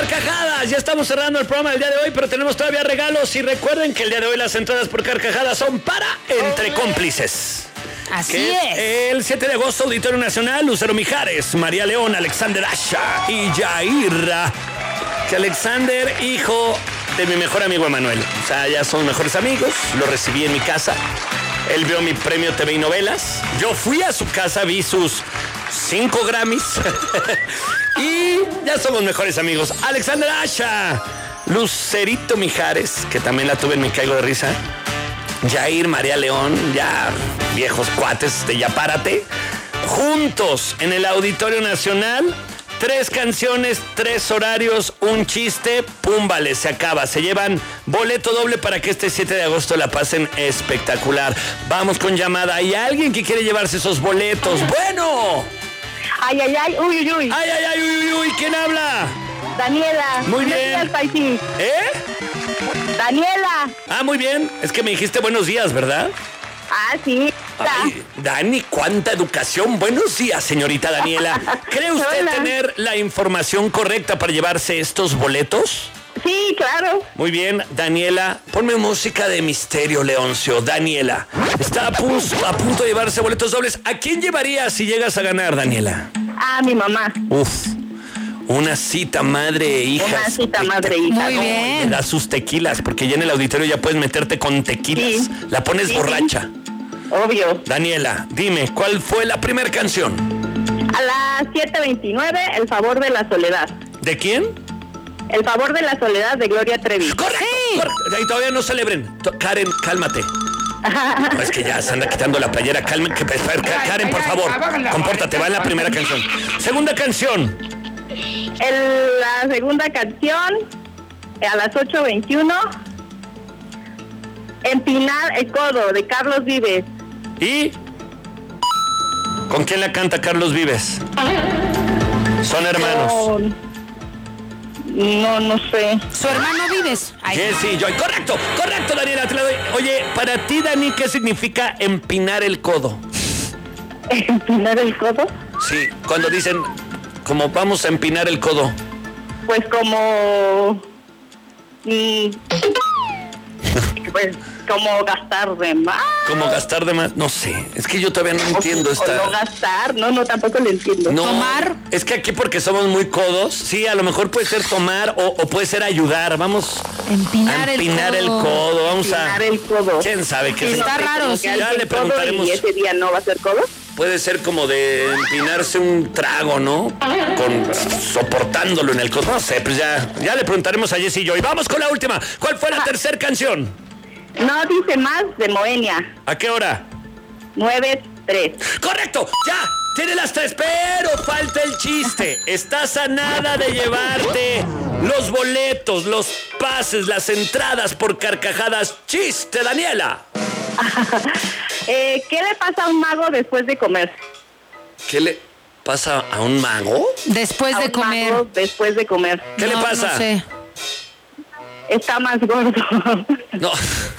Carcajadas. Ya estamos cerrando el programa del día de hoy, pero tenemos todavía regalos. Y recuerden que el día de hoy las entradas por Carcajadas son para Entre Cómplices. Así es. El 7 de agosto, Auditorio Nacional, Lucero Mijares, María León, Alexander Asha y Jair. Que Alexander, hijo de mi mejor amigo Emanuel. O sea, ya son mejores amigos. Lo recibí en mi casa. Él vio mi premio TV y novelas. Yo fui a su casa, vi sus 5 Grammys. Y ya somos mejores amigos. Alexander Asha, Lucerito Mijares, que también la tuve en Mi Caigo de Risa. Jair, María León, ya viejos cuates de Ya Párate. Juntos en el Auditorio Nacional. 3 canciones, 3 horarios, un chiste, pum, vale, se acaba. Se llevan boleto doble para que este 7 de agosto la pasen espectacular. Vamos con llamada. ¿Hay alguien que quiere llevarse esos boletos? Bueno. Ay, ay, ay, uy, uy, uy. Ay, ay, ay, uy, uy, uy. ¿Quién habla? Daniela. Muy bien. Daniela. Ah, muy bien. Es que me dijiste buenos días, ¿verdad? Ah, sí. Ay, Dani, cuánta educación. Buenos días, señorita Daniela. ¿Cree usted Hola. tener la información correcta para llevarse estos boletos? Sí, claro. Muy bien, Daniela. Ponme música de misterio, Leoncio. Daniela, está a punto de llevarse boletos dobles. ¿A quién llevarías si llegas a ganar, Daniela? Ah, mi mamá. Uf, una cita madre e hija. Una cita madre e hija. Muy bien. Le das sus tequilas, porque ya en el auditorio ya puedes meterte con tequilas. Sí. La pones Sí, borracha. Obvio. Daniela, dime, ¿cuál fue la primera canción? A las 7:29, El favor de la soledad. ¿De quién? El favor de la soledad de Gloria Trevi. ¡Correcto! Sí. Correcto. Ahí todavía no celebren. Karen, cálmate. No, es que ya se anda quitando la playera. Karen, por favor, compórtate. Va en la primera canción. Segunda canción. La segunda canción, a las 8:21, Empinar el codo, de Carlos Vives. ¿Y con quién la canta Carlos Vives? Son hermanos. No sé. Su hermano Vives. Ay, Jesse, Joy. Correcto, Daniela, te la doy. Oye, para ti, Dani, ¿qué significa empinar el codo? ¿Empinar el codo? Sí, cuando dicen, como vamos a empinar el codo. Pues como... pues como gastar de más. Como gastar de más, no sé, es que yo todavía no entiendo O esta... no gastar, no, tampoco lo entiendo. No, ¿Tomar? es que aquí porque somos muy codos, sí, a lo mejor puede ser tomar o puede ser ayudar, vamos Empinar a empinar el el codo. codo, vamos Empinar a... el codo. ¿Quién sabe qué Sí, es? Está no sé, raro, como sí. que Ya alguien le codo preguntaremos. ¿Y ese día no va a ser codo? Puede ser como de empinarse un trago, ¿no? Soportándolo en el codo, no sé, pues ya le preguntaremos a Jessy y yo. Y vamos con la última, ¿cuál fue la tercera canción? No dice más, de Moenia. ¿A qué hora? 9:03. ¡Correcto! ¡Ya! Tiene las 3, pero falta el chiste. Estás a nada de llevarte los boletos, los pases, las entradas por Carcajadas. ¡Chiste, Daniela! ¿Qué le pasa a un mago después de comer? ¿Qué le pasa a un mago? Después A de un comer. mago después de comer. ¿Qué le pasa? No sé. Está más gordo. No.